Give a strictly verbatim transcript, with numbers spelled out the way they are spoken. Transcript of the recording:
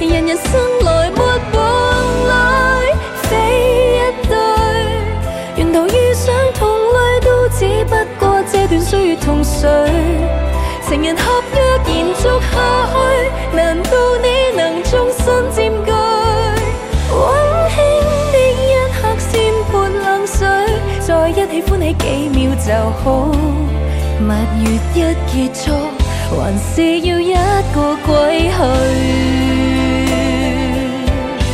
人人生來沒往來，非一對。沿途遇上同類，都只不過這段歲月同誰？情人合約延續下去，難道你能終身佔據？溫馨的一刻先潑冷水，在一起歡喜幾秒就好。蜜月一結束，還是要一個歸去。